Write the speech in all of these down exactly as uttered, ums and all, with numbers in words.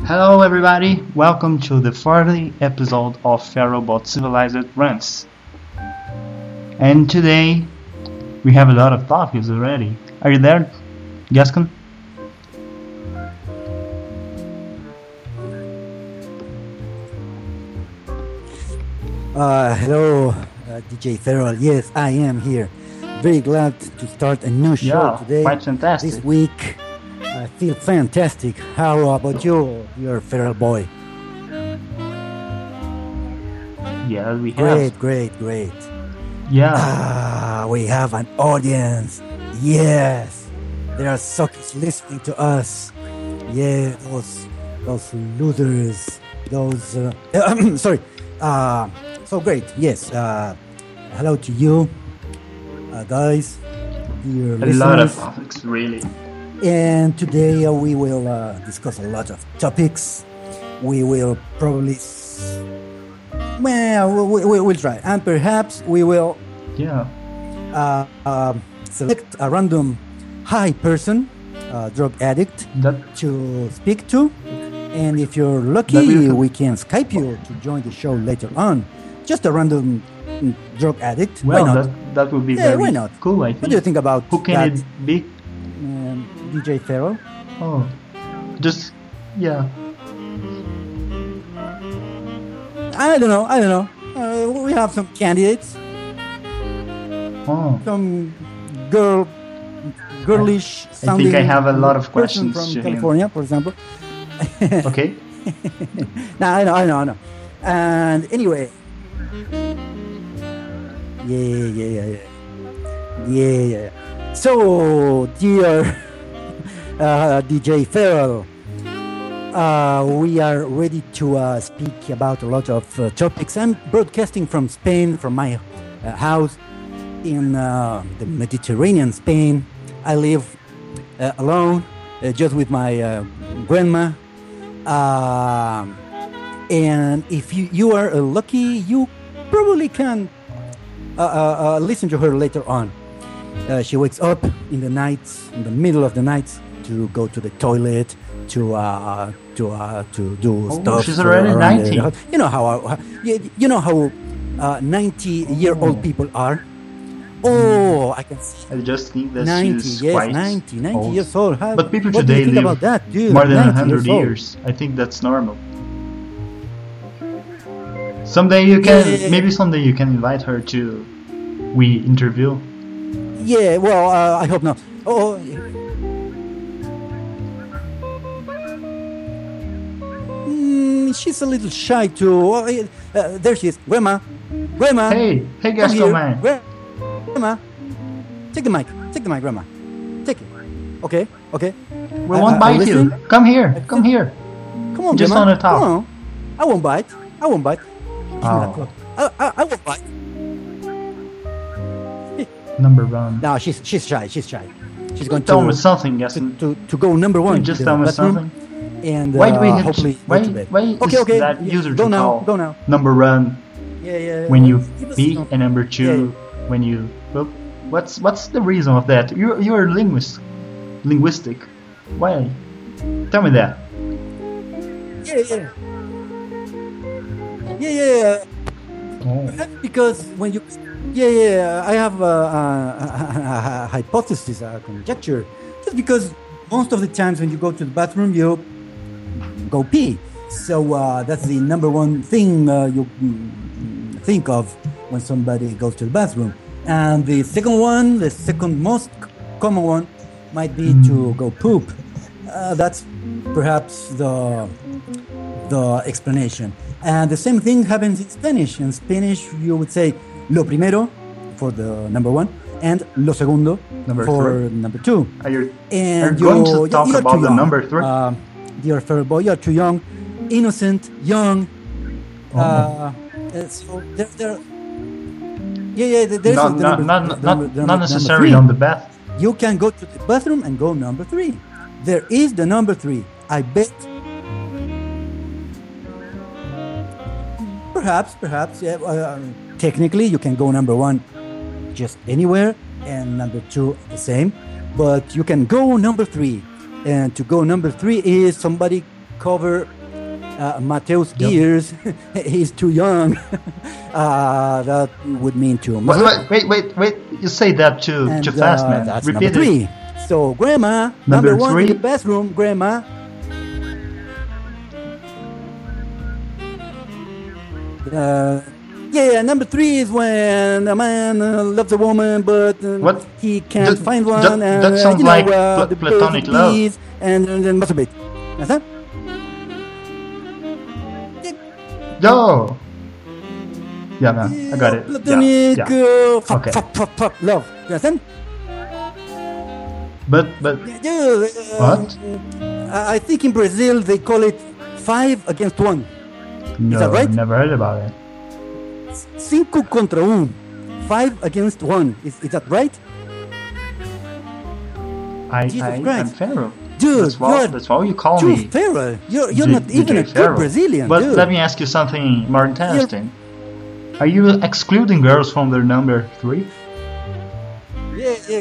Hello, everybody. Welcome to the fortieth episode of Ferrobot Civilized Runs. And today we have a lot of topics already. Are you there, Gascon? Uh, hello, uh, D J Feral. Yes, I am here. Very glad to start a new show Yeah, today. quite fantastic. This week, I feel fantastic. How about you, your Feral boy? Yeah, we have. Great, great, great. Yeah, Ah, we have an audience. Yes, there are suckers listening to us. Yeah, those, those losers. Those. Uh, sorry. Uh, so great. Yes. Uh, hello to you, uh, guys. Dear a listeners. lot of topics, really. And today uh, we will uh, discuss a lot of topics. We will probably, s- well, we, we, we'll try, and perhaps we will Yeah, uh, um select a random high person, uh, drug addict, that to speak to. And if you're That lucky, we can- we can Skype you to join the show later on. Just a random mm, drug addict. well, why not? that that would be Yeah, very why not? cool. I think. What do you think about Who can that, it be? um, D J Farrell? Oh, just yeah. I don't know. I don't know. Uh, we have some candidates, Oh, some girl, girlish I sounding. think I have a lot of person questions from to him. California, for example. Okay. No, I know, I know, I know. And anyway, yeah, yeah, yeah, yeah, yeah, yeah. So, dear uh, D J Farrell, uh, we are ready to uh, speak about a lot of uh, topics. I'm broadcasting from Spain, from my uh, house in uh, the Mediterranean Spain. I live uh, alone, uh, just with my uh, grandma. Um, and if you, you are uh, lucky, you probably can uh, uh, uh, listen to her later on. Uh, she wakes up in the night, in the middle of the night, to go to the toilet, to uh, to uh, to do Oh, stuff. she's already around the ninety. house. You know how, how you, you know how uh, ninety-year-old Oh. people are. Oh, I can see. I just think that ninety, she's yes, quite ninety, ninety old. years old. How, But people what do today you think live about that, dude? more than a ninety hundred years old. years. I think that's normal. Someday you can, Yeah, yeah, yeah. maybe someday you can invite her to we interview. Yeah, well, uh, I hope not. Oh, mm, she's a little shy too. Oh, yeah, uh, there she is, Grandma. Grandma. Hey, hey, come Gaston here. man. Grandma, take the mic. Take the mic, Grandma. Take it. Okay, okay. We I- won't I- I bite you. listen. Come here, come here. Come on, Just Grandma. on the top. Come on. I won't bite. I won't bite. Give me that Oh. clock. I, I, I won't bite. Number one. No, she's she's shy. She's shy. She's going Tell me to something, to, Gaston. to, to go number one. Can you just to tell the me bathroom something? And Why do we uh, have hopefully to, why, go to bed. why Okay, is okay. that yeah, user go to now. call Go now. number one Yeah, yeah. when yeah. you Give us pee some- and number two Yeah, yeah. when you poop? What's what's the reason of that? You you're a linguist, linguistic. Why? Tell me that. Yeah, yeah. Yeah, yeah. Oh. Because when you, yeah, yeah, I have a, a, a hypothesis, a conjecture. Just because most of the times when you go to the bathroom, you go pee. So uh, that's the number one thing uh, you mm, think of when somebody goes to the bathroom. And the second one, the second most c- common one, might be to go poop. Uh, that's perhaps the the explanation. And the same thing happens in Spanish. In Spanish, you would say lo primero for the number one, and lo segundo Number for three. number two. Are you, And are you going you- to talk you're about too the young. number three? Um, dear Feral boy, you're too young, innocent, young. Oh. Uh, uh, so there, there, yeah, yeah. there- There's not, the not, number, not, the not, number- the not number necessarily three. on the bath. You can go to the bathroom and go number three. There is the number three. I bet. Perhaps, perhaps. Yeah, uh, technically, you can go number one just anywhere, and number two the same. But you can go number three, and to go number three is somebody cover uh, Mateo's Yep. ears. He's too young. uh, that would mean too much. Wait, wait, wait, wait! You say that too And, too fast, uh, man. That's Repeat number it. three. So, Grandma, Number number, one three? in the bathroom, Grandma. Uh, yeah, number three is when a man uh, loves a woman, but uh, What? he can't That- find one. that- and, that uh, sounds you know, like uh, pla- the platonic birds love. bees and, and then masturbate. Understand? Yo. Yeah, man, I got it. Platonic, Yeah, yeah. uh, fuck, Okay. fuck, fuck, fuck, love. You understand? But but Yeah, uh, What? I I think in Brazil they call it five against one. no, that right? never heard about it. Cinco contra un. Five against one. Is, is that right? I Jesus I am Christ. Pharaoh. Dude, That's why you're that's why you call true me. Pharaoh. You're, you're D- not even D J a good Pharaoh. Brazilian, But dude. let me ask you something more interesting. Are you excluding girls from their number three? Yeah, yeah.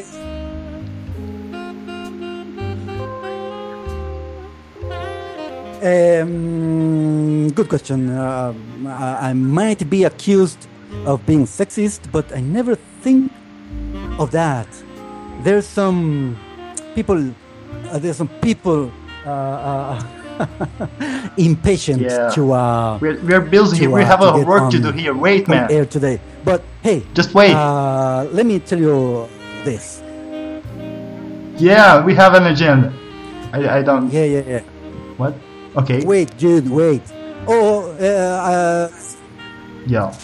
Um, good question. Uh, I, I might be accused of being sexist, but I never think of that. There's some people. Uh, there's some people uh, uh, impatient Yeah. to uh, We're we're busy. To, we uh, have to a get work to on- do here. Wait, on man. air today. But hey, Just wait. Uh, let me tell you this. Yeah, we have an agenda. I I don't. Yeah, yeah, yeah. What? Okay. Wait, dude, wait. Oh, uh, uh, Yeah.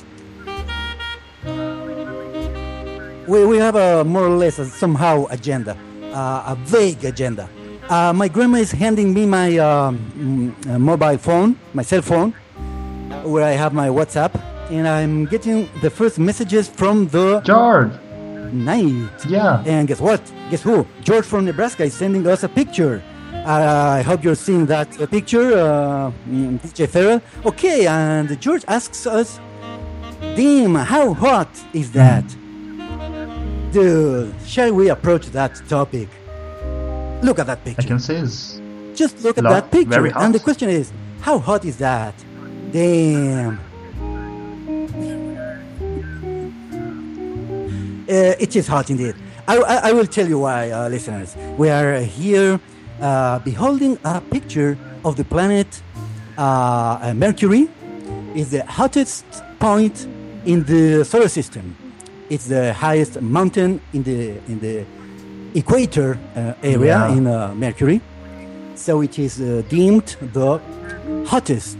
we, we have a more or less a somehow agenda, uh, a vague agenda. Uh, my grandma is handing me my um, mm, uh, mobile phone, my cell phone, where I have my WhatsApp, and I'm getting the first messages from the George. night. Yeah. And guess what? Guess who? George from Nebraska is sending us a picture. Uh, I hope you're seeing that uh, picture, uh, mm, D J Farrell. Okay, and George asks us, damn, how hot is that? Dude, shall we approach that topic? Look at that I picture. can say it's Just look at Lo- that picture. very hot. And the question is, how hot is that? Damn. Uh, it is hot indeed. I, I, I will tell you why, uh, listeners. We are here uh, beholding a picture of the planet uh, uh, Mercury. Is the hottest point in the solar system. It's the highest mountain in the in the equator uh, area Yeah. in uh, Mercury. So it is uh, deemed the hottest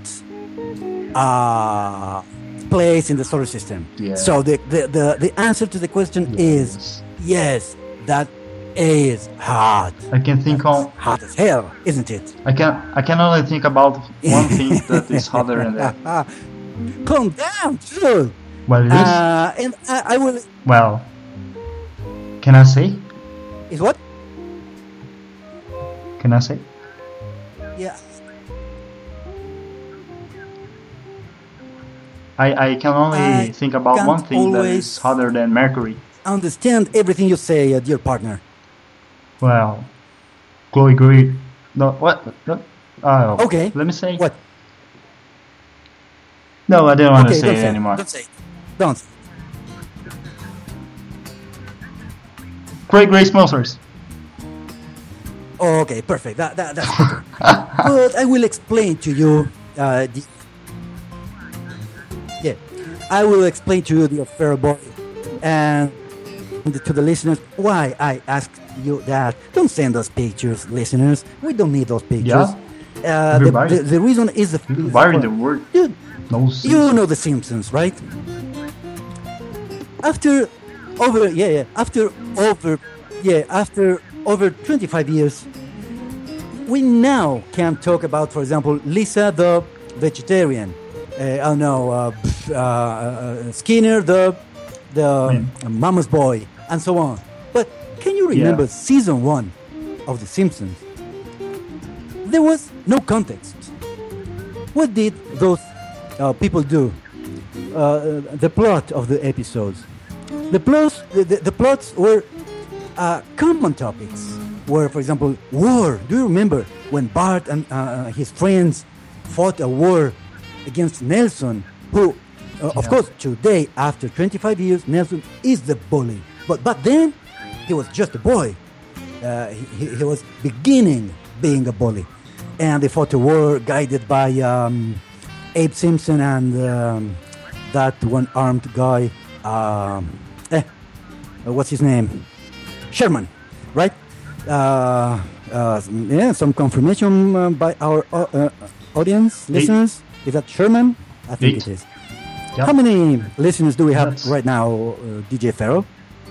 uh, place in the solar system. Yeah. So the, the, the, the answer to the question is Yes. yes, that is hot. I can think on. Hot as hell, isn't it? I can I can only think about one thing that is hotter than that. Ah, calm down, dude. What it is? Uh, and I, I will. Well, can I say? Is what? Can I say? Yeah. I, I can only I think about can't one thing that always- is hotter than Mercury. Understand everything you say, uh, dear partner. Well, Chloe Grace. No, what? No, oh, Okay. Let me say. What? No, I didn't want Okay, to say don't it say. anymore. Don't say. Don't. Chloe Grace Mosers. Oh, okay, perfect. That, that, that's better. But I will explain to you. Uh, the, yeah, I will explain to you, the fair boy, and to the listeners why I asked you that. Don't send us pictures, listeners. We don't need those pictures. Yeah? Uh, the, Everybody. the, the reason is the. Why in the word? Dude, No you sense. know the Simpsons, right? After over, yeah, yeah, after over, yeah, after over twenty-five years, we now can talk about, for example, Lisa the vegetarian. Uh, I don't know, uh, pff, uh, uh, Skinner the the uh, mama's boy, and so on. But can you remember Yeah. season one of The Simpsons? There was no context. What did those uh, people do? Uh, the plot of the episodes. The plots, the, the, the plots were uh, common topics. Were, for example, war. Do you remember when Bart and uh, his friends fought a war against Nelson, who, uh, of Yeah. course, today, after twenty-five years, Nelson is the bully. But back then, he was just a boy. Uh, he, he was beginning being a bully. And they fought a war guided by um, Abe Simpson and um, that one-armed guy. Um, eh, what's his name? Sherman, right? Uh, uh, yeah, some confirmation uh, by our uh, uh, audience, Eight. listeners. Is that Sherman? I think Eight. it is. Yep. How many listeners do we have Yes. right now, uh, D J Farrell?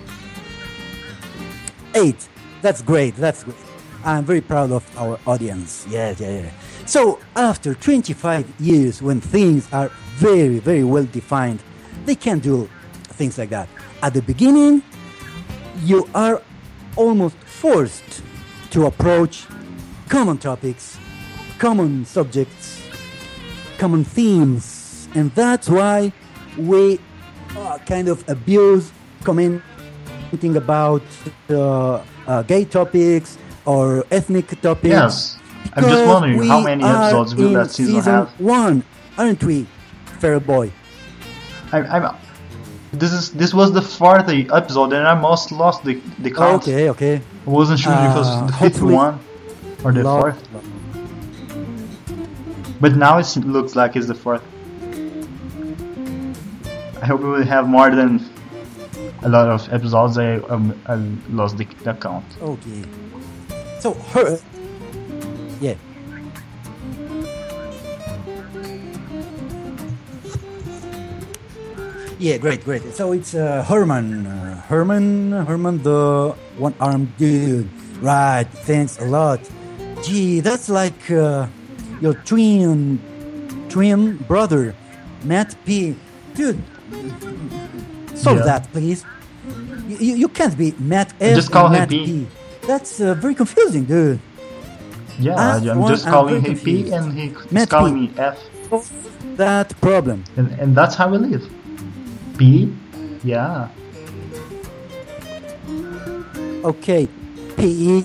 Eight. That's great. That's great. I'm very proud of our audience. Yeah, yeah, yeah. So after twenty-five years, when things are very, very well defined, they can do things like that. At the beginning, you are almost forced to approach common topics, common subjects, common themes, and that's why we uh, kind of abuse commenting about uh, uh, gay topics or ethnic topics. Yes. I'm just because wondering how we many are episodes will in that season, season have? one, aren't we, Fair Boy? I, I'm. This is this was the fourth episode, and I almost lost the the count. Okay, okay. I wasn't sure if it Uh, was the fifth hopefully- one or the Love- fourth, but now it looks like it's the fourth. I hope we will have more than a lot of episodes. I, um, I lost the, the count. Okay. So her, yeah. Yeah, great, great. So it's uh, Herman, uh, Herman, Herman, the one-armed dude. Right. Thanks a lot. Gee, that's like uh, your twin, twin brother, Matt P. Dude, solve Yeah. that, please. You, you, you can't be Matt F Just call and him Matt P. P. That's uh, very confusing, dude. Yeah, Ah, I'm one, just I'm calling very him P, confused. and he is Matt calling P. me F, That problem. and, and that's how we live. P, yeah. Okay, P E.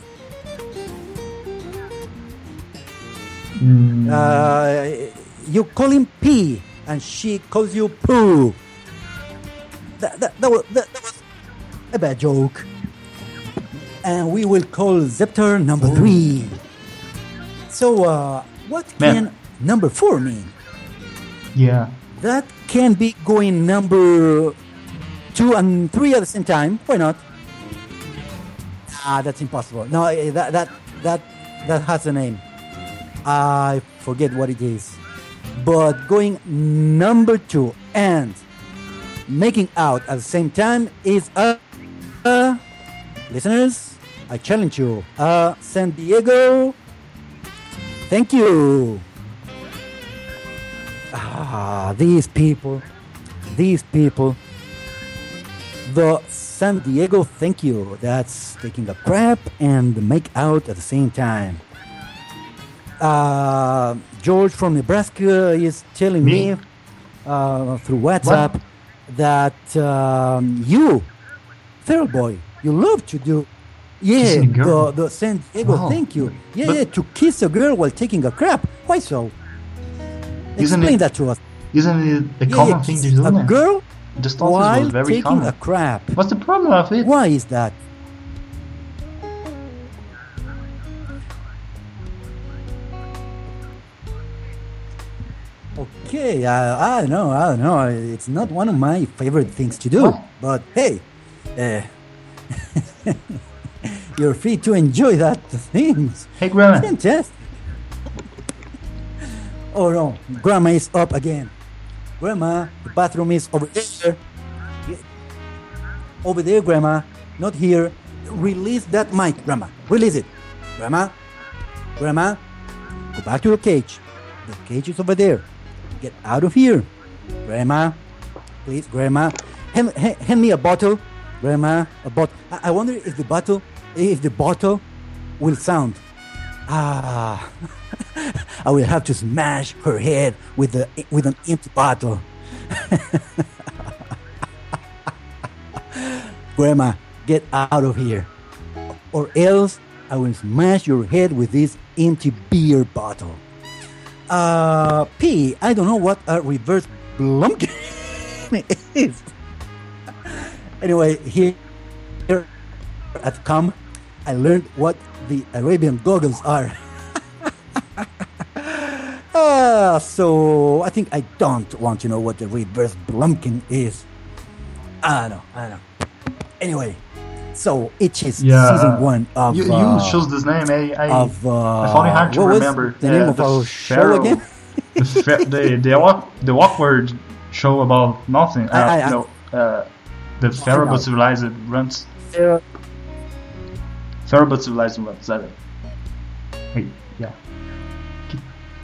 Mm, Uh, you call him P, and she calls you Pooh. That, that, that, was, that, that was a bad joke. And we will call Zepter number Ooh. three. So, uh, what Man. can number four mean? yeah. That can be going number two and three at the same time. Why not? Ah, that's impossible. No, eh, that that that that has a name. I forget what it is. But going number two and making out at the same time is a, a listeners. I challenge you. Uh, San Diego. Thank you. Ah, these people, these people. The San Diego thank you. That's taking a crap and make out at the same time. Uh, George from Nebraska is telling Me? me uh, through WhatsApp that um, you, Feral Boy, you love to do. Yeah, Kissing a girl? the, the San Diego Wow. thank you. Yeah, But- yeah, to kiss a girl while taking a crap. Why so? Isn't Explain it- that to us. Isn't it a Yeah, common yeah, thing to kiss do? a now? girl Just thought this while was very taking common. a crap. What's the problem of it? Why is that? Okay, I, I don't know, I don't know. It's not one of my favorite things to do. What? But hey, uh, you're free to enjoy that things. Hey, Grandma. Fantastic. Oh no, Grandma is up again. Grandma, the bathroom is over there. Over there, Grandma. Not here. Release that mic, Grandma. Release it. Grandma. Grandma. Go back to your cage. The cage is over there. Get out of here. Grandma. Please, Grandma. Hand, hand, hand me a bottle. Grandma, a bottle. I, I wonder if the bottle, if the bottle will sound. Ah. I will have to smash her head with the with an empty bottle. Grandma, get out of here, or else I will smash your head with this empty beer bottle. Uh, P, I don't know what a reverse Blumkin is. Anyway, here at Com, I learned what the Arabian goggles are. uh, so I think I don't want to know what the reverse Blumkin is. I don't know, I don't know. Anyway, so it is Yeah, season uh, one of... You, you uh, chose this name. I I, of, uh, I found it hard to what was remember. the name uh, of the our show Pharaoh- again? the, fa- the the awk- the awkward show about nothing. Uh, I- I- no, uh, the Pharaoh know. but civilized runs. Uh, Pharaoh but civilized runs. That it. Wait, yeah. Ki-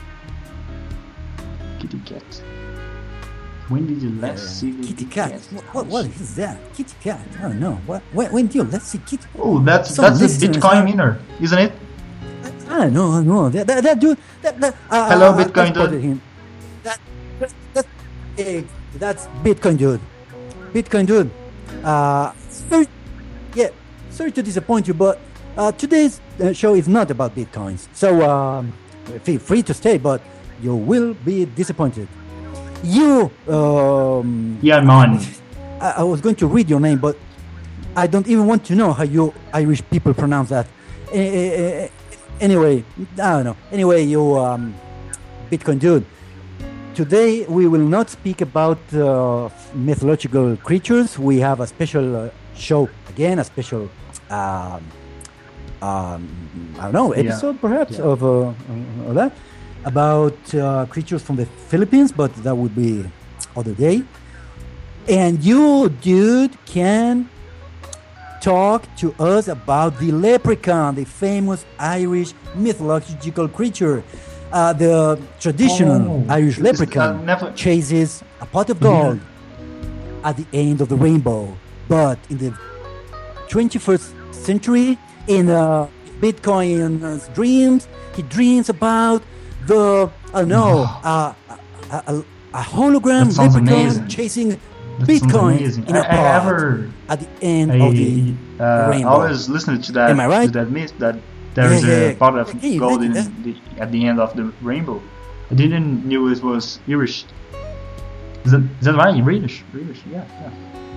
Kitty cat. When did you last see the Kitty cat. What, what is that? Kitty cat. I don't know. What? When, when did you let's see Kitty? Oh, that's Some that's the listeners Bitcoin are- miner, isn't it? I don't know. I don't know. That, that, that dude. That, that, uh, Hello, uh, I Bitcoin spotted dude. Him. That, that, that, eh, that's Bitcoin dude. Bitcoin dude. Uh, sorry, yeah. Sorry to disappoint you, but uh, today's uh, show is not about bitcoins. So um, feel free to stay, but you will be disappointed. You. Um, Yeah, man. I, I was going to read your name, but I don't even want to know how you Irish people pronounce that. Eh, eh, eh, Anyway, I don't know. Anyway, you um, Bitcoin dude. Today we will not speak about uh, mythological creatures. We have a special uh, show again, a special um, um, I don't know episode perhaps Yeah. of, uh, of that about uh, creatures from the Philippines, but that would be other day. And you, dude, can talk to us about the leprechaun, the famous Irish mythological creature. Uh, the traditional Oh, Irish this- leprechaun uh, never- chases a pot of gold at the end of the rainbow. But in the twenty-first century, in uh, Bitcoin's dreams, he dreams about the, I don't know, uh, a, a, a hologram That sounds leprechaun amazing. chasing That sounds Bitcoin amazing. in a I, I pot ever at the end I, of the uh, rainbow. always listened to that Am I right? to that myth that there Yeah, is yeah, a yeah. pot of Can you gold in imagine the, at the end of the rainbow. I didn't knew it was Irish. Is that is that right? Irish, Irish, yeah, yeah.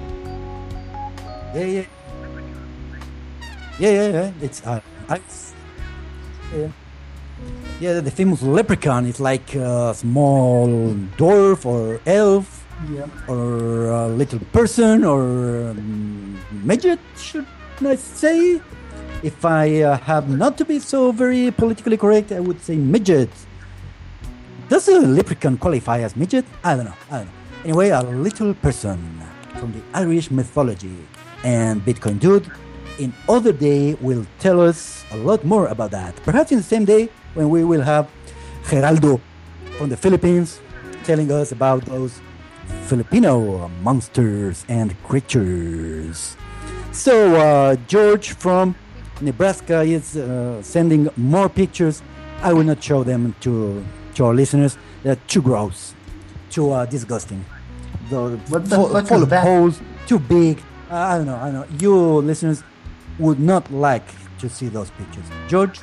Yeah, yeah, yeah, yeah, yeah. It's uh, I, yeah, yeah. The famous leprechaun is like a small dwarf or elf Yeah. or a little person or um, midget, should I say? If I uh, have not to be so very politically correct, I would say midget. Does a leprechaun qualify as midget? I don't know. I don't know. Anyway, a little person from the Irish mythology. And Bitcoin Dude, in other day, will tell us a lot more about that. Perhaps in the same day when we will have Geraldo from the Philippines telling us about those Filipino monsters and creatures. So, uh, George from Nebraska is uh, sending more pictures. I will not show them to, to our listeners. They're too gross, too uh, disgusting. The, What the full, fuck full is of that? holes, too big. Uh, I don't know. I don't know. You listeners would not like to see those pictures. George,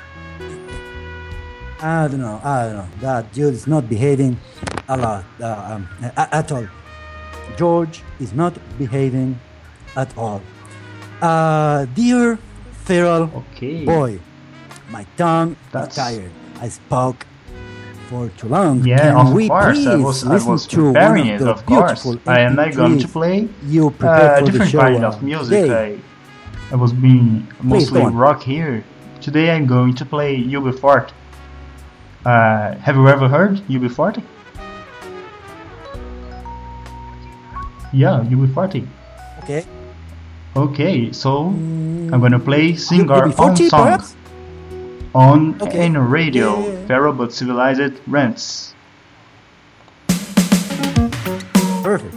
I don't know. I don't know. That dude is not behaving a lot uh, um, a- at all. George is not behaving at all. Uh, dear feral Okay. boy, my tongue That's- is tired. I spoke for too long. Yeah, Can of we course. I please was I listen was to one preparing of it, the of course. beautiful I am not going to M P threes play you uh, prepared a for the different show kind uh, of music. today? I, I was being mostly go on. rock here. Today I'm going to play U B forty. Uh, have you ever heard U B forty? Yeah, U B forty. Okay. Okay, so I'm gonna play sing U- our own U B forty, song perhaps? on Okay. N radio. Yeah, yeah, yeah. Feral but civilized rants. Perfect.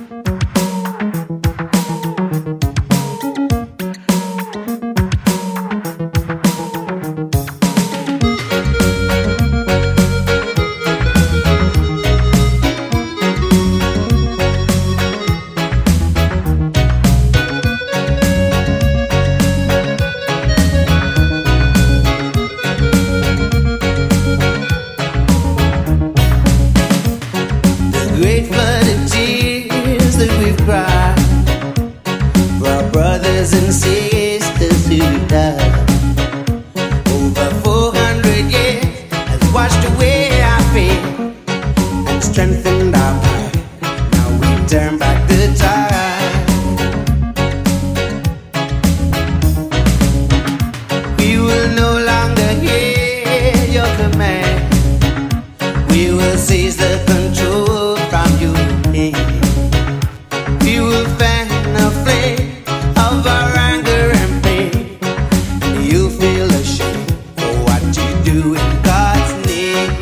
wonder. Over four hundred years has washed away our fear and strengthened our pride. Now we turn back the tide. We will no longer hear your command. We will seize the control from you. We will fan a flame of our anger and pain. You feel ashamed for what you do in God's name.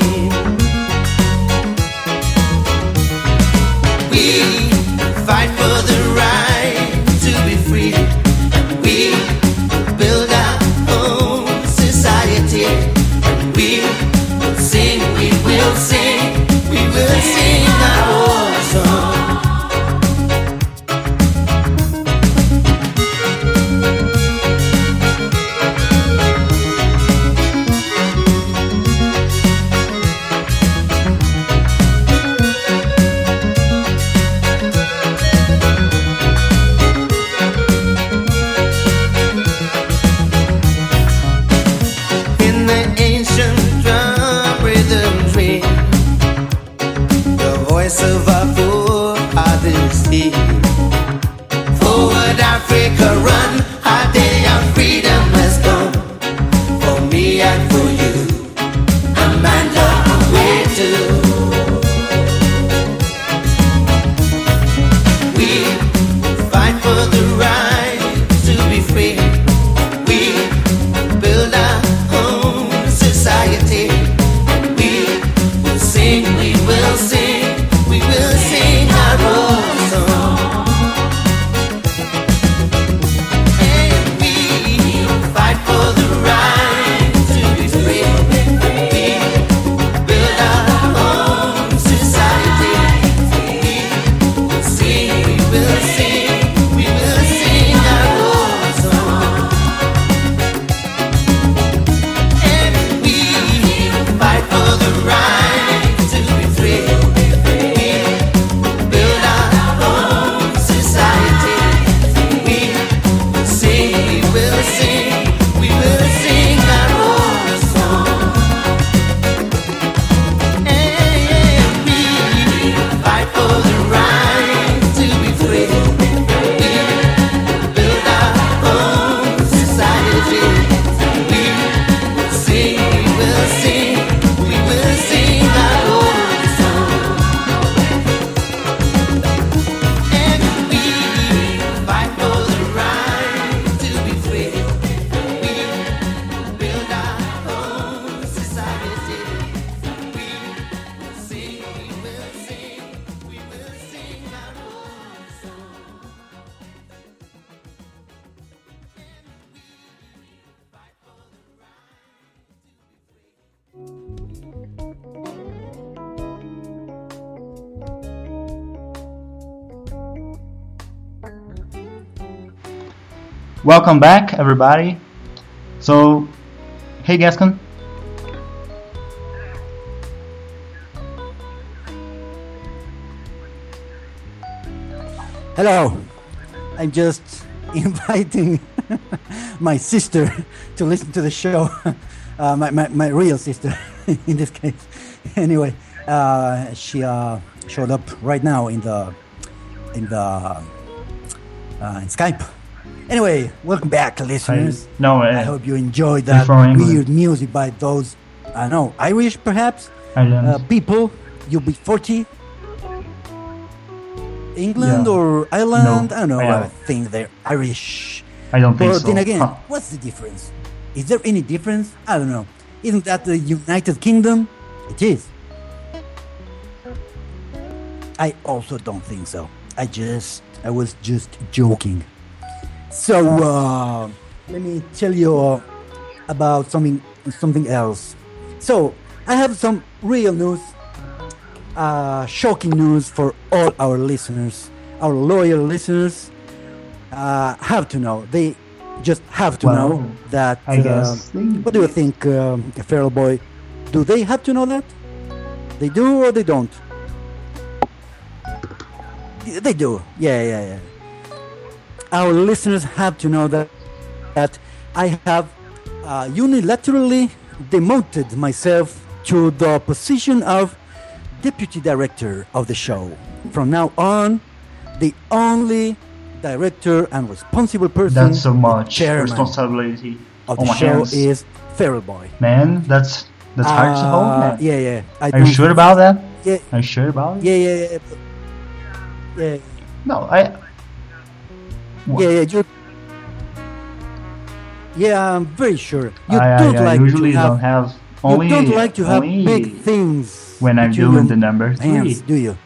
We fight for the right to be free. We build our own society. We will sing, we will sing, we will sing our own song. In the ancient drum rhythms ring, the voice of our forefathers hear. Forward Africa run, our day of freedom has come. For me and for you, a man on the way too. We fight for the right to be free. We build our own society. We will sing, we will sing, we will sing our own song. And we fight for the right to be free. We build our own society. We will sing, we will sing, we will sing our own song. And we fight for the right to be free. We build our own society. We will sing, we will sing, we will sing our own song. And we fight for the right to be free. We build our own society. We will sing, we will sing, we will sing our own song. And we fight for the right to be free. We build our own society. We will sing, we will sing, we will sing our own song. Fight for the Welcome back, everybody. So, hey Gascon. Hello. I'm just inviting my sister to listen to the show. Uh, my, my, my real sister, in this case. Anyway, uh, she uh, showed up right now in the in the uh, in Skype. Anyway, welcome back, listeners. I, no, uh, I hope you enjoyed that weird music by those, I don't know, Irish perhaps uh, people. U B forty, England yeah. or Ireland. No, I don't know. I, I think they're Irish. I don't think but so. Then again, huh. what's the difference? Is there any difference? I don't know. Isn't that the United Kingdom? It is. I also don't think so. I just, I was just joking. So uh, let me tell you uh, about something, something else. So I have some real news, uh, shocking news for all our listeners, our loyal listeners. Uh, have to know. They just have to well, know that. I guess. Uh, what do you think, um, Feral Boy? Do they have to know that? They do or they don't? They do. Yeah, yeah, yeah. Our listeners have to know that that I have uh, unilaterally demoted myself to the position of deputy director of the show. From now on, the only director and responsible person, That's so the much chairman responsibility of on the my show hands. is Feral Boy. Man, that's that's hard to hold, Uh, man. Yeah, yeah. I Are you don't- sure about that? Yeah, Are you sure about it? yeah, yeah, yeah. Yeah, No, I. yeah, yeah. You, yeah, I'm very sure. You I, don't I, I like usually to have, don't have only. you don't like to have only big things when I'm between doing your the number three. hands, do you?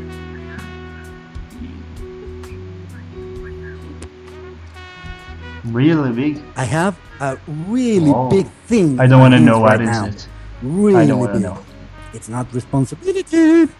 Really big. I have a really Oh. big thing. I in don't my want to hands know what right is now. it. Really I don't want to big. know. It's not responsibility.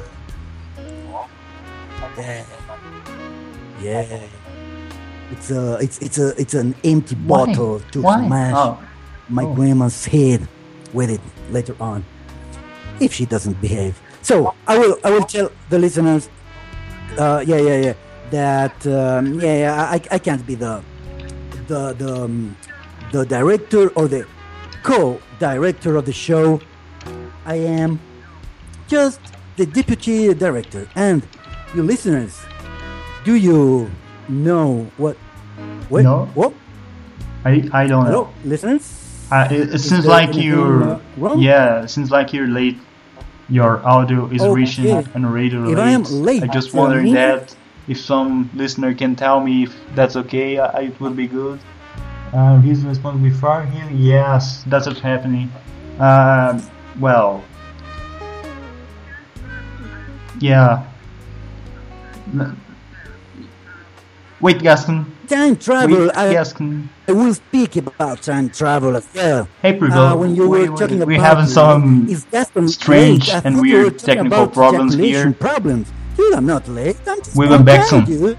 Yeah. Yeah. It's a it's it's a it's an empty Why? bottle to Why? smash Oh. my Oh. grandma's head with it later on if she doesn't behave. So I will I will tell the listeners uh, yeah yeah yeah that um, yeah, yeah I, I can't be the the the um, the director or the co-director of the show. I am just the deputy director. And you listeners, do you know what? Wait, No. what? I I don't Hello, know. listeners. Uh, it, it Is seems there like anything, you're. uh, wrong? Yeah, it seems like you're late. Your audio is Okay. reaching on radio If late. I am late I just for a wondering minute- that if some listener can tell me if that's okay, I, it would be good. Uh, he's responsible for him. Yes, that's what's happening. Uh, well, yeah. N- Wait, Gaston. Time travel. Wait, I, Gaston. I will speak about time travel as well. Hey, Privo. Uh, when you we, were talking we, we about having some is Gaston strange late? I and thought you were weird talking technical about problems ejaculation here. Problems. Dude, I'm not late. I'm just We went on back time, some. dude.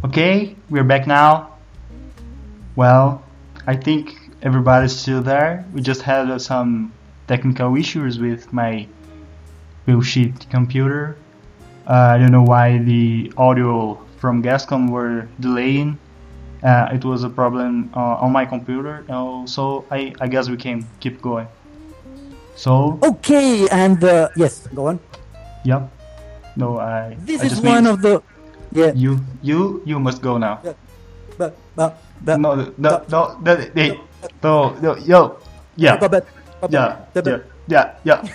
Okay, we're back now. Well, I think everybody's still there. We just had uh, some technical issues with my bullshit computer. Uh, I don't know why the audio from Gascon were delaying. Uh, it was a problem uh, on my computer, uh, so I, I guess we can keep going. So, Okay, and uh, yes, go on. yeah. No, I. This I is just one mean of the yeah. you. You. You must go now. Yeah. But but but No, no, no, no, no, no, no, no, yo, yeah, but, but, but, yeah, but- yeah, yeah, yeah.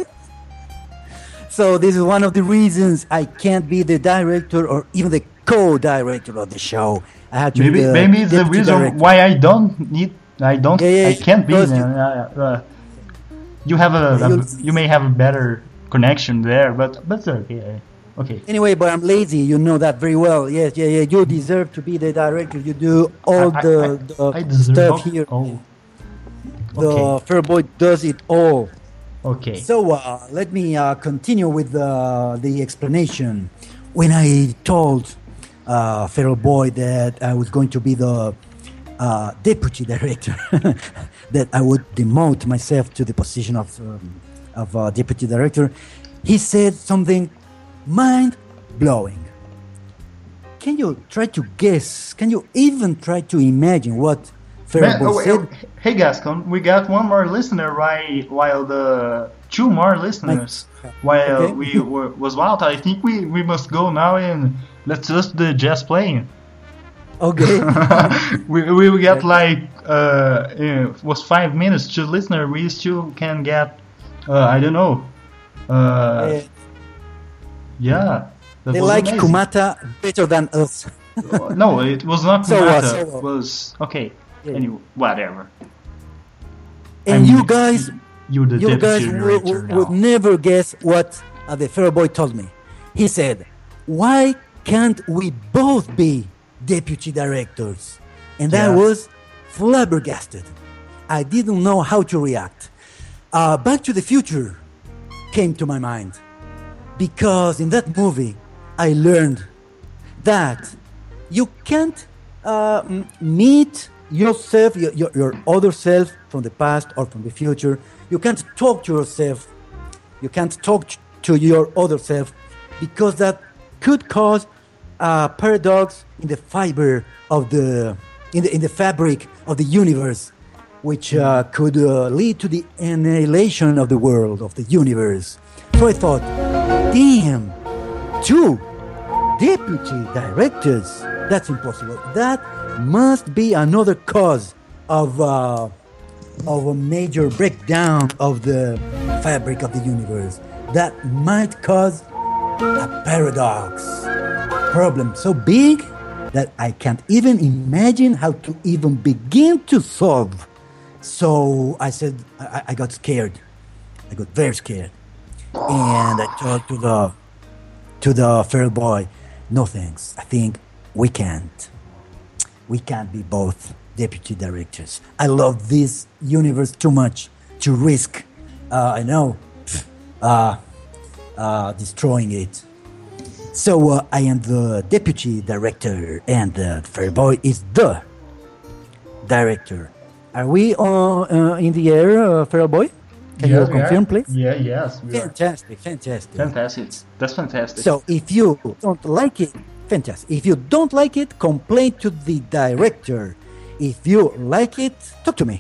So this is one of the reasons I can't be the director or even the co-director of the show. I had to Maybe, be the maybe it's the deputy reason director. why I don't need, I don't, Yeah, yeah, I can't be. because Uh, you- uh, uh, you have a, a, You'll- you may have a better connection there, but but it's okay. Okay. Anyway, but I'm lazy. You know that very well. Yes, yeah, yeah. You deserve to be the director. You do all I- I- the, I- the I deserve- stuff here. Oh, The okay. Fairboy does it all. okay. So uh, let me uh, continue with uh, the explanation. When I told uh, Feral Boy that I was going to be the uh, deputy director, that I would demote myself to the position of um, of uh, deputy director, he said something mind blowing. Can you try to guess? Can you even try to imagine what Feral Man, Boy oh, said? hey, hey Gascon, we got one more listener, right? While the two more listeners, while Okay. we were was out, I think we, we must go now and let's just the jazz playing. Okay. we we will get like uh it was five minutes to listener. We still can get uh I don't know. Uh Uh, yeah. that they was like amazing. Kumata better than us. No, it was not So Kumata. what, so It what? was okay. Yeah. Anyway, whatever. And I'm- you guys, You're the you guys deputy would, director now. would never guess what uh, the Feral Boy told me. He said, "Why can't we both be deputy directors?" And I Yeah. was flabbergasted. I didn't know how to react. Uh, Back to the Future came to my mind because in that movie I learned that you can't uh, m- meet yourself, your, your, your other self from the past or from the future. You can't talk to yourself. You can't talk t- to your other self because that could cause a paradox in the fiber of the in the in the fabric of the universe, which uh, could uh, lead to the annihilation of the world of the universe. So I thought, damn, two deputy directors. That's impossible. That must be another cause of uh, of a major breakdown of the fabric of the universe. That might cause a paradox problem so big that I can't even imagine how to even begin to solve. So I said, I, I got scared. I got very scared, and I talked to the to the Feral Boy. No thanks. I think we can't. We can't be both deputy directors. I love this universe too much to risk. Uh, I know, uh, uh, destroying it. So uh, I am the deputy director, and the Feral Boy is the director. Are we uh, uh, in the air, uh, Feral Boy? Can Yeah, you we are. confirm, please? Yeah, yes, we are. Fantastic, fantastic. Fantastic. That's fantastic. So if you don't like it, fantastic. If you don't like it, complain to the director. If you like it, talk to me.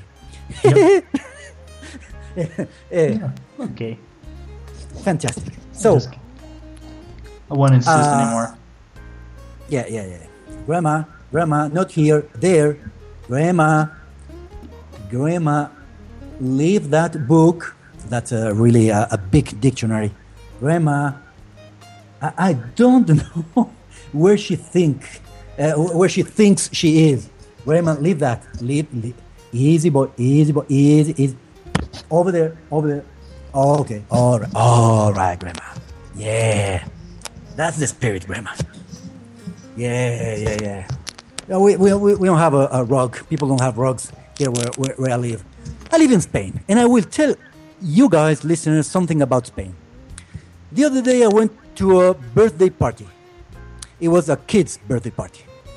Eh, okay. Fantastic. So, Just- I won't insist Uh, anymore. yeah, yeah, yeah. Grandma, grandma, not here, there. Grandma, grandma, leave that book. That's a really a, a big dictionary. Grandma, I, I don't know where she think, uh, where she thinks she is. Grandma, leave that. Leave, leave. Easy boy, easy boy, easy, easy. Over there, over there. Oh, okay, all right, all right, grandma. Yeah, that's the spirit, grandma. Yeah, yeah, yeah. No, we, we, we we don't have a, a rug. People don't have rugs here where, where, where I live. I live in Spain, and I will tell you guys, listeners, something about Spain. The other day, I went to a birthday party. It was a kid's birthday party.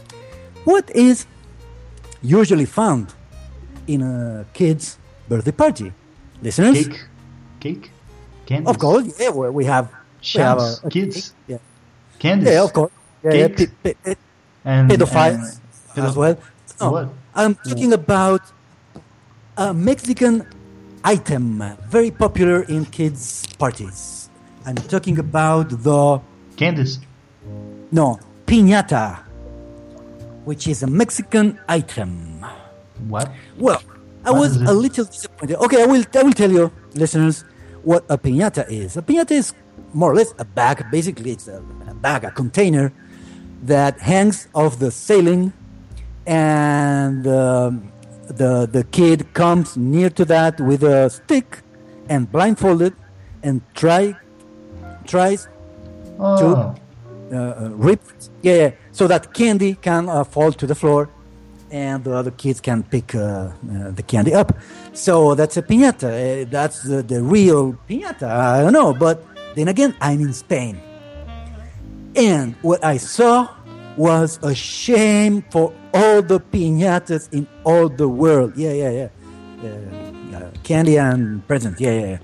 what is usually found in a kid's birthday party? Listeners? Cake, cake, candies. Of course, yeah, we we have, we have Shells, a, a kids, cake, yeah. candies. Yeah, of course. Yeah, yeah, Cake. pe- pe- pe- and pedophiles and as well. No, What? I'm talking about a Mexican item very popular in kids' parties. I'm talking about the candies. no piñata, which is a Mexican item. What? Well, I What was is it? a little disappointed. Okay, I will I will tell you, listeners, what a piñata is. A piñata is more or less a bag. Basically, it's a, a bag, a container that hangs off the ceiling, and um, the the kid comes near to that with a stick and blindfolded and try tries Oh, uh, uh, rip yeah, yeah so that candy can uh, fall to the floor and the other kids can pick uh, uh, the candy up. So that's a piñata. Uh, that's the, the real piñata. I don't know, but then again, I'm in Spain, and what I saw was a shame for all the piñatas in all the world. Yeah, yeah, yeah. Uh, uh, candy and present. Yeah, yeah, yeah.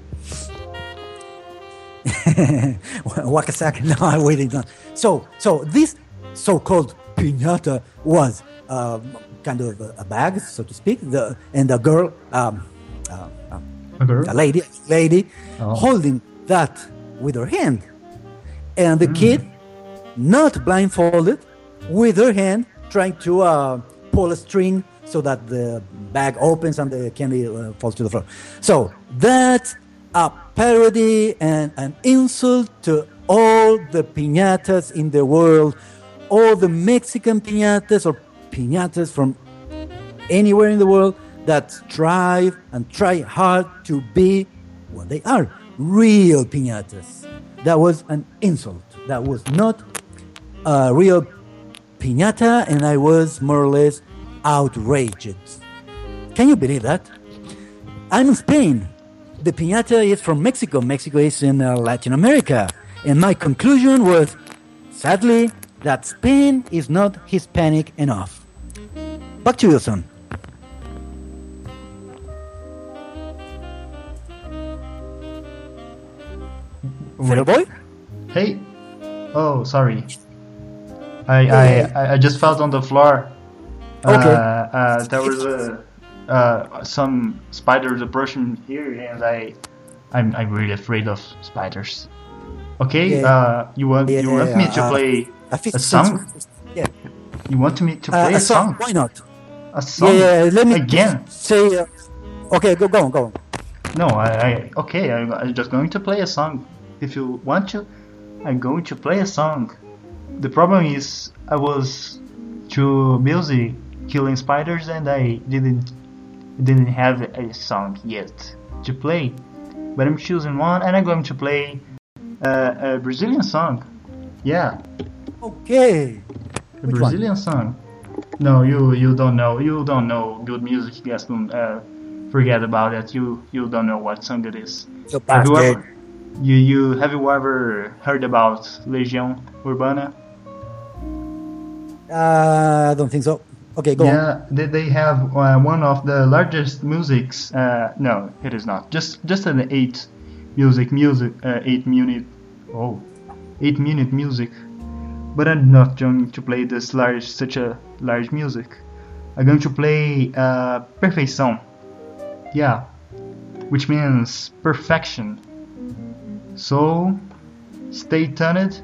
Wakasaka. No, I'm waiting. No. So, so this so-called piñata was um, kind of a, a bag, so to speak. The and the girl, um, uh, uh, a girl. a lady, lady, Oh. holding that with her hand, and the Mm. kid, not blindfolded, with her hand, trying to uh, pull a string so that the bag opens and the candy uh, falls to the floor. So that's a parody and an insult to all the piñatas in the world, all the Mexican piñatas or piñatas from anywhere in the world that strive and try hard to be what they are, real piñatas. That was an insult. That was not a real piñata, and I was more or less outraged. Can you believe that? I'm in Spain. The piñata is from Mexico. Mexico is in uh, Latin America. And my conclusion was, sadly, that Spain is not Hispanic enough. Back to you, son. Little boy? Hey. Oh, sorry. I I I just fell on the floor. Okay. Uh, uh, there was a uh, some spiders approaching here, and I I'm I'm really afraid of spiders. Okay. Yeah. Uh, you want Yeah, you want me to uh, play I think a song? Yeah. You want me to Uh, play a a song. song? Why not? A song? Yeah, yeah, let me again. say. Uh, okay, go, go on, go on. No, I, I okay. I, I'm just going to play a song. If you want to, I'm going to play a song. The problem is I was too busy killing spiders and I didn't didn't have a song yet to play. But I'm choosing one, and I'm going to play uh, a Brazilian song. Yeah, Okay. a Which Brazilian song. No, you you don't know. You don't know good music, Gaston. Uh, forget about it. You you don't know what song it is. You Have you bastard. ever, you, you have you ever heard about Legião Urbana? Uh, I don't think so. Okay, go on. Yeah, they, they have uh, one of the largest musics. Uh, no, it is not. Just just an eight music music uh, eight minute oh eight minute music. But I'm not going to play this large such a large music. I'm going to play uh, Perfeição. Yeah, which means perfection. So stay tuned,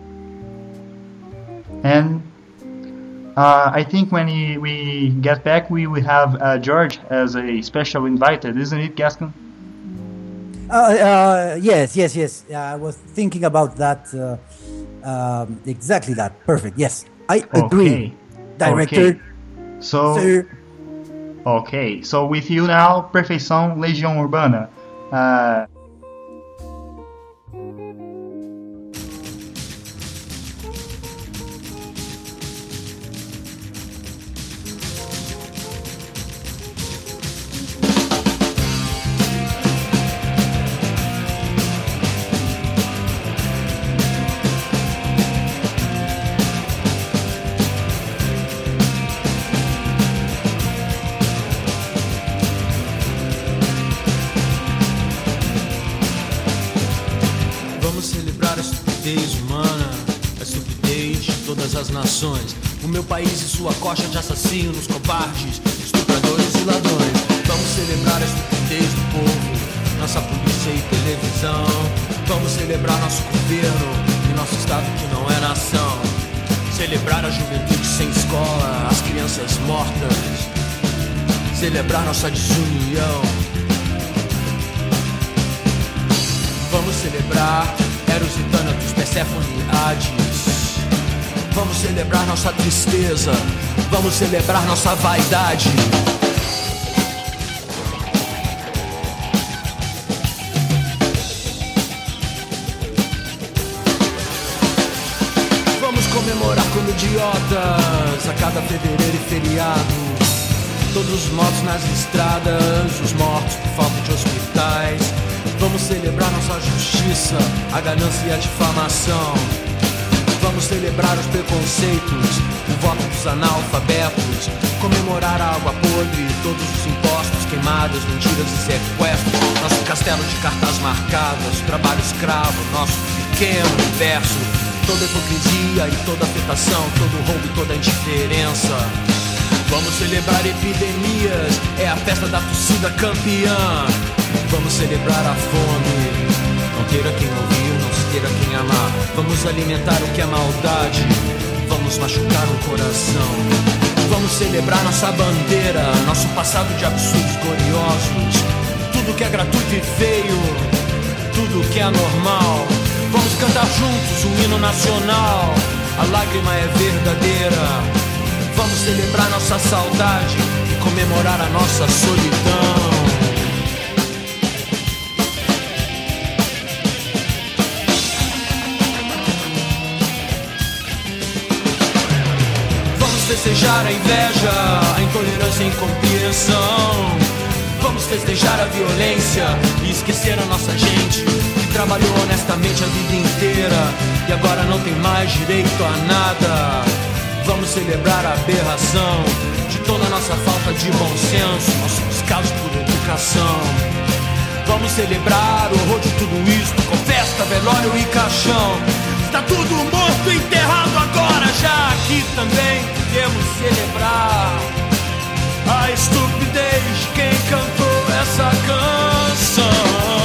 and uh, I think when we, we get back, we will have uh, George as a special invited, isn't it, Gaston? Uh, uh, yes, yes, yes. Uh, I was thinking about that. Uh, um, exactly that. Perfect. Yes, I agree. Okay. Director, Okay. So sir. okay, so with you now, Perfeição, Legião Urbana. Uh, Vamos celebrar a estupidez humana, a estupidez de todas as nações. O meu país e sua coxa de assassinos, covardes, estupradores e ladrões. Vamos celebrar a estupidez do povo, nossa polícia e televisão. Vamos celebrar nosso governo e nosso estado que não é nação. Celebrar a juventude sem escola, as crianças mortas. Celebrar nossa desunião. Vamos celebrar Eros e Thanatos, Perséfone e Hades. Vamos celebrar nossa tristeza. Vamos celebrar nossa vaidade. Vamos comemorar como idiotas a cada fevereiro e feriado. Todos os mortos nas estradas, os mortos por falta de hospitais. Vamos celebrar nossa justiça, a ganância e a difamação. Vamos celebrar os preconceitos, o voto dos analfabetos. Comemorar a água podre, todos os impostos, queimadas, mentiras e sequestros. Nosso castelo de cartas marcadas, o trabalho escravo, nosso pequeno universo. Toda hipocrisia e toda afetação, todo roubo e toda indiferença. Vamos celebrar epidemias, é a festa da torcida campeã. Vamos celebrar a fome, não ter a quem ouvir, não se ter a quem amar. Vamos alimentar o que é maldade, vamos machucar o coração. Vamos celebrar nossa bandeira, nosso passado de absurdos gloriosos. Tudo que é gratuito e feio, tudo que é anormal. Vamos cantar juntos um hino nacional, a lágrima é verdadeira. Vamos celebrar nossa saudade e comemorar a nossa solidão. Vamos festejar a inveja, a intolerância e a incompreensão. Vamos festejar a violência e esquecer a nossa gente que trabalhou honestamente a vida inteira e agora não tem mais direito a nada. Vamos celebrar a aberração de toda a nossa falta de bom senso, nosso descaso por educação. Vamos celebrar o horror de tudo isso, com festa, velório e caixão. Está tudo morto e enterrado agora, já aqui também podemos celebrar a estupidez de quem cantou essa canção.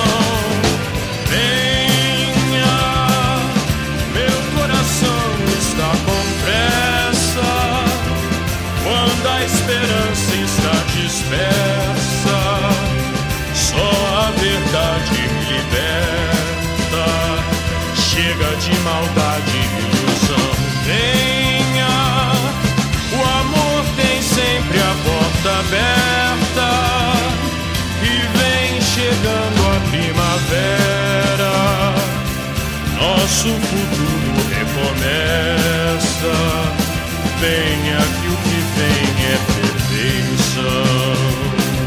Venha, meu coração está com pressa, quando a esperança está dispersa, só a verdade me liberta. Chega de maldade e ilusão. Venha, o amor tem sempre a porta aberta e vem chegando a primavera. Nosso futuro recomeça. Venha que o que vem é perfeição.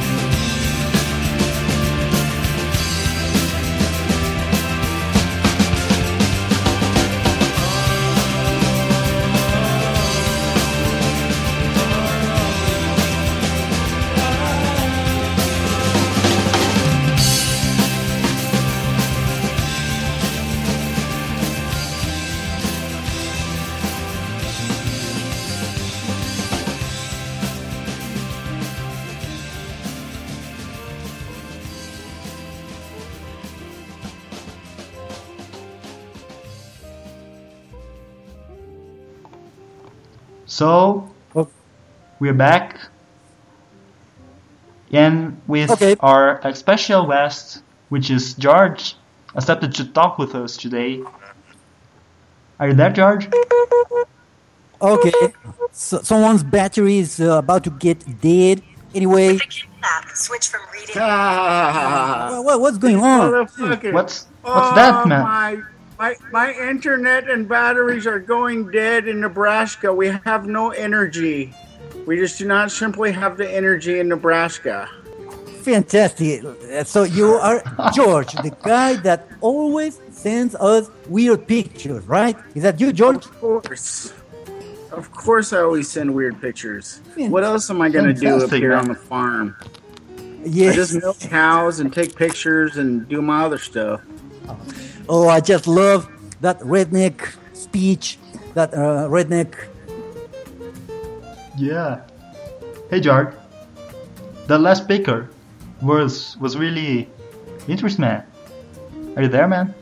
So, Oh. we're back, and with Okay. our uh, special guest, which is George, accepted to talk with us today. Are you there, George? Okay, so, someone's battery is uh, about to get dead. Anyway, With the kidnap, switch from reading. Ah, what, what's going on? motherfucker. What's what's that, Oh, man? My, my, my internet and batteries are going dead in Nebraska. We have no energy. We just do not simply have the energy in Nebraska. Fantastic. Uh, So you are George, the guy that always sends us weird pictures, right? Is that you, George? Of course. Of course I always send weird pictures. What else am I going to do up Fantastic, here man. on the farm? I Yes. just milk cows and take pictures and do my other stuff. Oh, I just love that redneck speech, that uh, redneck. Yeah. Hey, George. The last speaker was was really interesting, man. Are you there, man?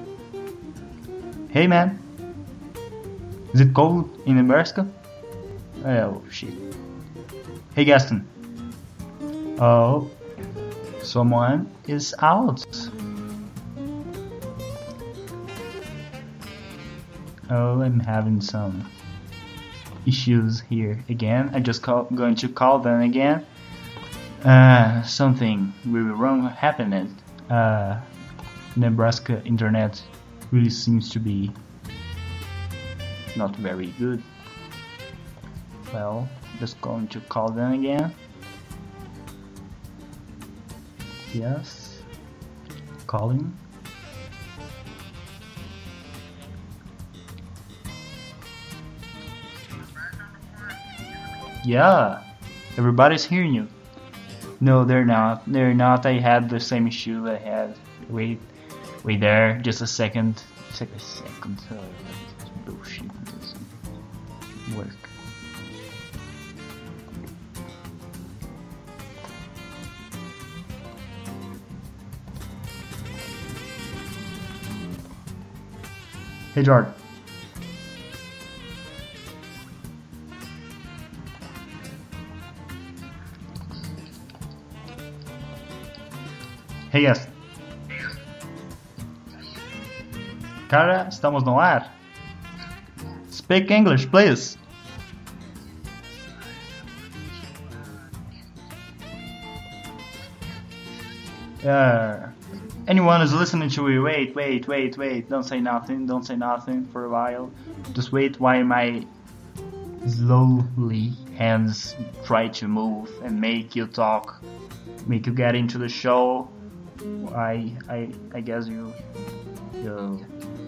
Hey, man. Is it cold in Nebraska? Oh, shit. Hey, Gaston. Oh, someone is out. Oh, I'm having some issues here again. I just call, going to call them again. Uh, something really wrong happened. Uh, Nebraska internet really seems to be not very good. Well, just going to call them again. Yes. Calling. Yeah, everybody's hearing you. No, they're not. They're not. I had the same issue I had. Wait, wait there. Just a second. Take a second. Uh, bullshit. It doesn't work. Hey, George. Hey, yes. Cara, estamos no ar. Speak English, please. Uh, anyone who's listening to you, wait, wait, wait, wait. Don't say nothing. Don't say nothing for a while. Just wait while my slowly hands try to move and make you talk, make you get into the show. I I I guess you you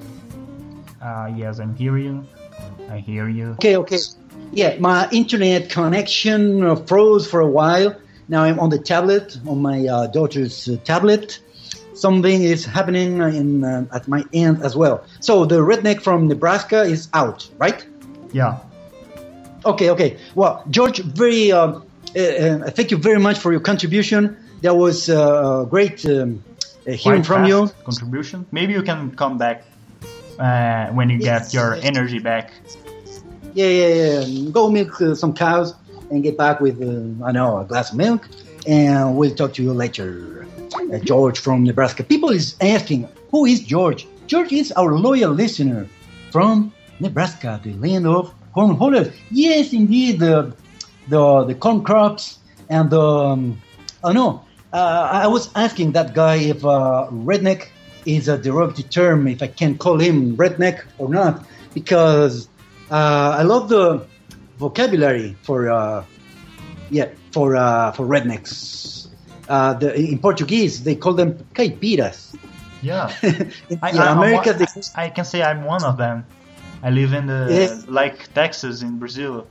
uh yes, I'm hearing you. I hear you. Okay, okay. Yeah, my internet connection uh, froze for a while. Now I'm on the tablet, on my uh, daughter's uh, tablet. Something is happening in uh, at my end as well. So the redneck from Nebraska is out, right? Yeah. Okay, okay. Well, George, very. Uh, uh, uh, thank you very much for your contribution. That was uh, great um, uh, hearing Quite from fast you. Contribution. Maybe you can come back uh, when you get your energy back. Yeah, yeah, yeah. Go milk uh, some cows and get back with, uh, I know, a glass of milk. And we'll talk to you later. Uh, George from Nebraska. People is asking, who is George? George is our loyal listener from Nebraska, the land of cornholers. Yes, indeed, the the, the corn crops and the... Um, oh, no. Uh, I was asking that guy if uh, redneck is a derogative term, if I can call him redneck or not, because uh, I love the vocabulary for uh, yeah for uh, for rednecks. Uh, the, in Portuguese, they call them caipiras. Yeah. in I, yeah, I, America, I, they, I can say I'm one of them. I live in the Yes. like Texas in Brazil.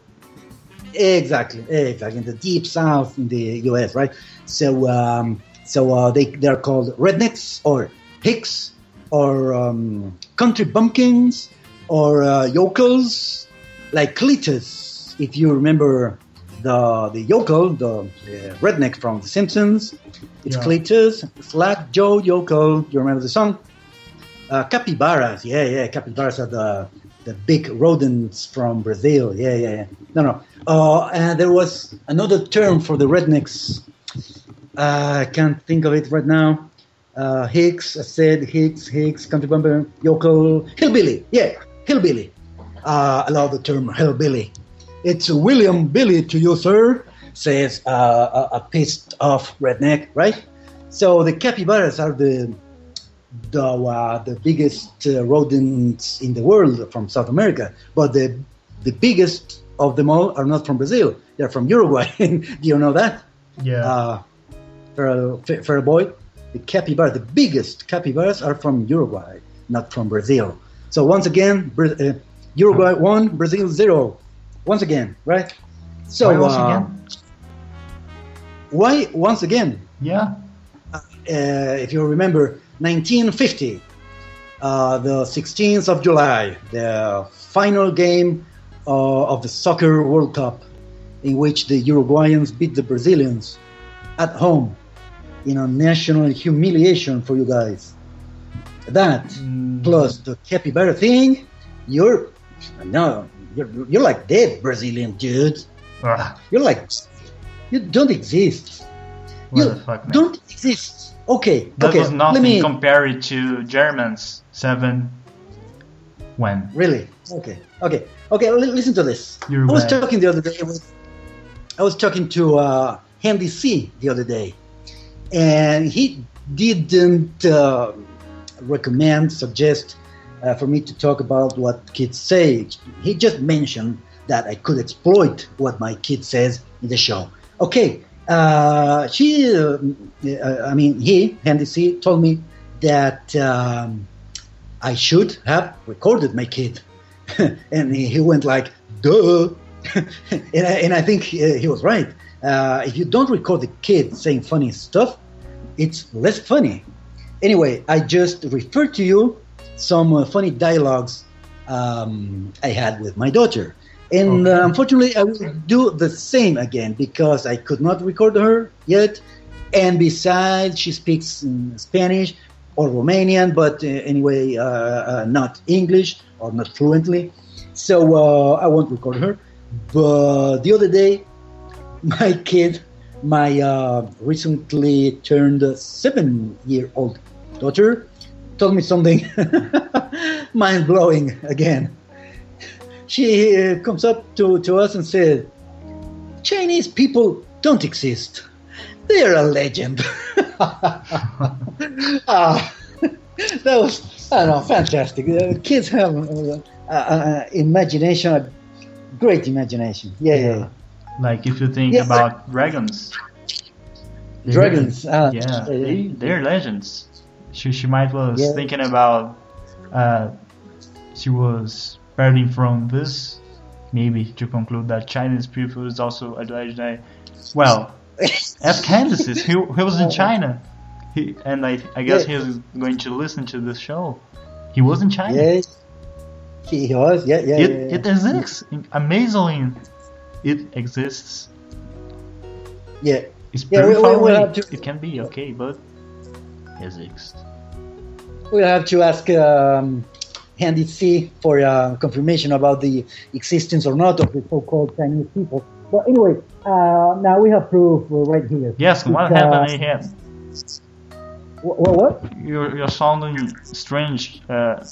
exactly, exactly in the deep south in the U S, right? So, um, so uh, they they are called rednecks or hicks or um, country bumpkins or uh, yokels, like Cletus. If you remember the the yokel, the, the redneck from The Simpsons, it's Yeah. Cletus, Slack Joe Yokel. You remember the song? Uh, capybaras, yeah, yeah, capybaras are the the big rodents from Brazil. Yeah, yeah, yeah. No, no. Uh, and there was another term for the rednecks. Uh, I can't think of it right now. Uh, Hicks, I said Hicks, Hicks, country bumper, yokel, hillbilly. Yeah, hillbilly. Uh, I love the term hillbilly. It's William Billy to you, sir, says uh, a, a pissed off redneck, right? So the capybaras are the the uh, the biggest uh, rodents in the world from South America, but the the biggest of them all are not from Brazil. They're from Uruguay. Do you know that? Yeah. Uh, fair, fair, fair boy. The capybara, the biggest capybaras are from Uruguay, not from Brazil. So once again, Bra- uh, Uruguay one, Brazil zero. Once again, right? So Why once uh, again? Why once again? Yeah. Uh, if you remember, nineteen fifty, uh, the sixteenth of July, the final game uh, of the Soccer World Cup, in which the Uruguayans beat the Brazilians at home in a national humiliation for you guys. That, Mm. plus the capybara thing, you're no, you're, you're like dead Brazilian dude. Ugh, You're like, you don't exist. what You the fuck, man? don't exist. Okay, That okay. was Let nothing me compared to Germans seven. When? really. Okay, okay, okay. Li- listen to this. You're I was bad. talking the other day with. I was talking to uh, Handy C the other day, and he didn't uh, recommend, suggest uh, for me to talk about what kids say. He just mentioned that I could exploit what my kid says in the show. Okay, uh, she, uh, uh, I mean, he, Handy C, told me that um, I should have recorded my kid. And he, he went like, duh. and, I, and I think uh, he was right. Uh, if you don't record the kid saying funny stuff, it's less funny. Anyway, I just referred to you some uh, funny dialogues um, I had with my daughter. And Okay. uh, unfortunately, I will do the same again because I could not record her yet. And besides, she speaks in Spanish or Romanian, but uh, anyway, uh, uh, not English or not fluently. So uh, I won't record her. But the other day, my kid, my uh, recently turned seven-year-old daughter, told me something mind-blowing again. She uh, comes up to, to us and said, Chinese people don't exist. They're a legend. Ah, that was, I don't know, fantastic. Uh, kids have uh, uh, uh, imagination, a great imagination. Yeah, yeah, yeah. Like if you think Yeah, about dragons. They- Dragons. Uh, yeah, uh, they, they're legends. She she might was Yeah. thinking about. Uh, she was starting from this, maybe to conclude that Chinese people is also a legend. Well, ask Candace. He he was in China, he and I I guess Yeah. he's going to listen to this show. He was in China. yeah, he he was. Yeah, yeah, It yeah, yeah. it exists. Amazingly, it exists. yeah. It's Yeah, pretty we- far we- we'll away. have to- It can be okay, but it exists. We'll have to ask um, Handy C for uh, confirmation about the existence or not of the so-called Chinese people. But anyway, uh, now we have proof uh, right here. Yes, what It's, uh, happened here? What? What? what? You're you're sounding strange. Uh,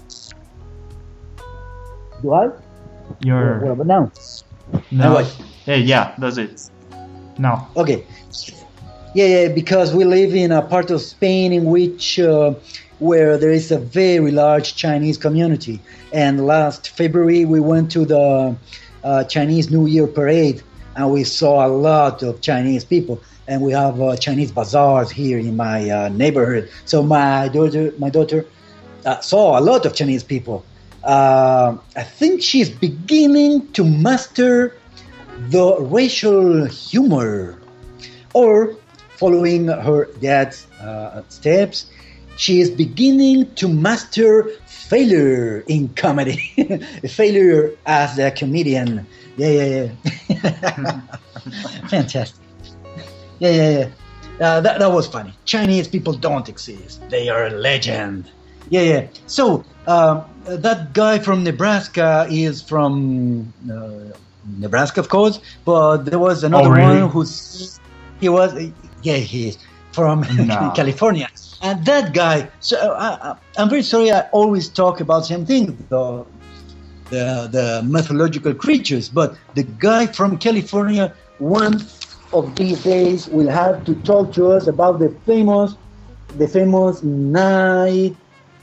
Do I? you're What about now? no. what? Hey, yeah, that's it. Now, Okay. Yeah, yeah, because we live in a part of Spain in which uh, where there is a very large Chinese community. And last February we went to the uh, Chinese New Year parade, and we saw a lot of Chinese people. And we have uh, Chinese bazaars here in my uh, neighborhood. So my daughter, my daughter, uh, saw a lot of Chinese people. Uh, I think she's beginning to master the racial humor, or following her dad's uh, steps, she is beginning to master failure in comedy. Failure as a comedian. Yeah, yeah, yeah. Fantastic. Yeah, yeah, yeah. Uh, that, that was funny. Chinese people don't exist. They are a legend. Yeah, yeah. So, um, that guy from Nebraska is from uh, Nebraska, of course, but there was another Oh, really? one who's, he was, yeah, he is from No. California. And that guy, so I, I, I'm very sorry, I always talk about same thing, the, the, the mythological creatures, but the guy from California, one of these days will have to talk to us about the famous, the famous night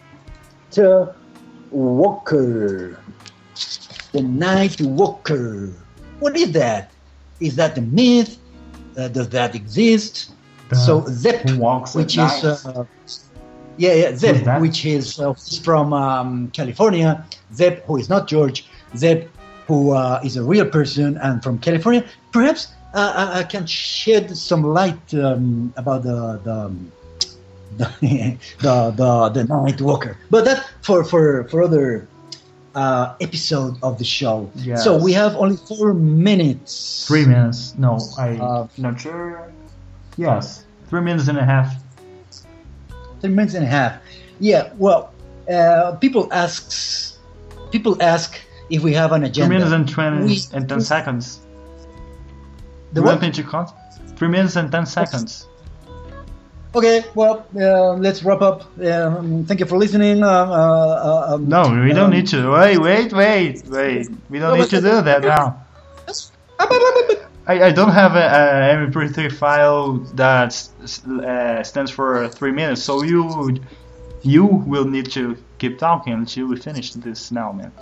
walker. The night walker. What is that? Is that a myth? Uh, does that exist? The so Zep, who walks at which night. is uh, yeah, yeah, Who's Zep, that? which is uh, from um, California. Zep, who is not George. Zep, who uh, is a real person and from California. Perhaps uh, I, I can shed some light um, about the the, the the the, the Night Walker. But that for for for other uh, episode of the show. Yes. So we have only four minutes. Three minutes. No, I Uh, not sure. Yes, three minutes and a half. Three minutes and a half. Yeah. Well, uh, people asks people ask if we have an Three agenda. minutes and twenty We- and ten seconds. The You want what? me to count? Three minutes and ten seconds. Okay, well, uh, let's wrap up. Um, thank you for listening. Uh, uh, um, No, we don't um, need to. Wait, wait, wait, wait. We don't No, need to but- do that now. I, I don't have a, a M P three file that s- uh, stands for three minutes, so you you will need to keep talking until we finish this now, man.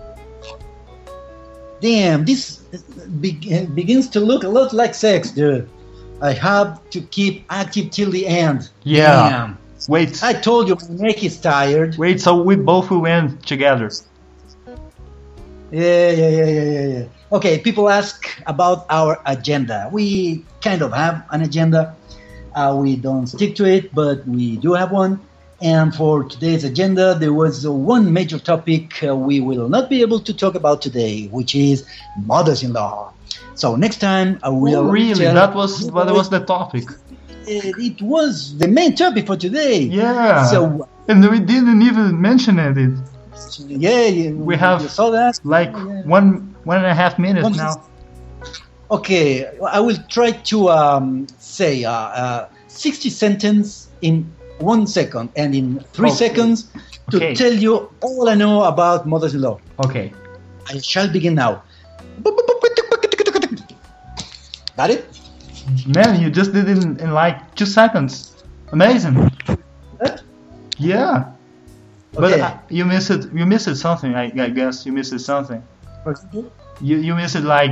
Damn, this be- begins to look a lot like sex, dude. I have to keep active till the end. Yeah. Damn. Wait, I told you my neck is tired. wait. So we both will end together. Yeah, yeah, yeah, yeah, yeah, yeah. Okay, people ask about our agenda. We kind of have an agenda. Uh, we don't stick to it, but we do have one. And for today's agenda, there was uh, one major topic uh, we will not be able to talk about today, which is mothers-in-law. So next time I will. Oh, really? tell- That was that was the topic. It, it was the main topic for today. Yeah. So And we didn't even mention it. It yeah, you, We have you saw that. like Yeah. one one and a half minutes One- now. Okay, I will try to um, say uh, uh, sixty sentences in one second and in three Okay. seconds to Okay. tell you all I know about mothers-in-law. Okay. I shall begin now. Got it? Man, you just did it in, in like two seconds. Amazing. What? Yeah. But Okay. uh, you missed it. You missed something. I, I guess you missed something. For example? You you missed it like.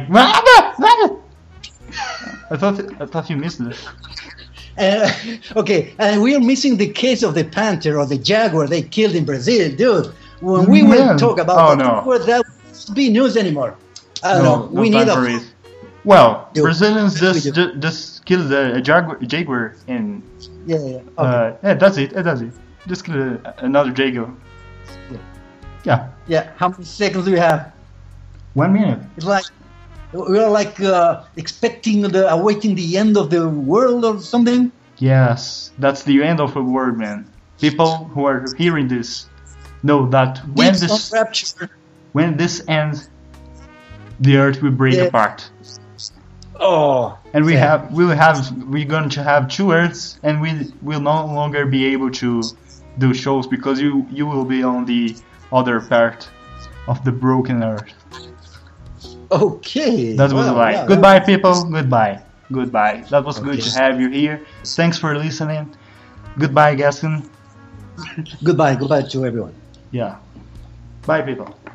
I thought I thought you missed it. Uh, okay, and we are missing the case of the panther or the jaguar they killed in Brazil, dude. When we will Man. talk about Oh, that, no. well, that won't be news anymore. I don't know. no We need time a for it. Well, Dude, Brazilians we just do. ju- just killed a, a jaguar, jaguar in. yeah, yeah. Okay. Uh, yeah, that's it. That's it. Just killed a, another jaguar. Yeah. Yeah. yeah. How many seconds do we have? One minute. It's like we are like uh, expecting the awaiting the end of the world or something. Yes, that's the end of the world, man. People who are hearing this know that when Deep this Stone rapture. when this ends, the earth will break Yeah. apart, Oh, and we sad. have we will have we're going to have two earths, and we will no longer be able to do shows because you you will be on the other part of the broken earth. Okay. That was Well, like yeah, goodbye, people. Goodbye, goodbye. That was good Okay. to have you here. Thanks for listening. Goodbye, Gaston. Goodbye. Goodbye to everyone. Yeah. Bye, people.